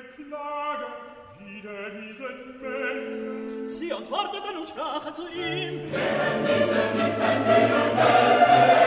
beklagen wieder diesen Mensch. Sie antworteten und sprachen zu ihm: Wären diese nicht ein Mühe und Hilfe,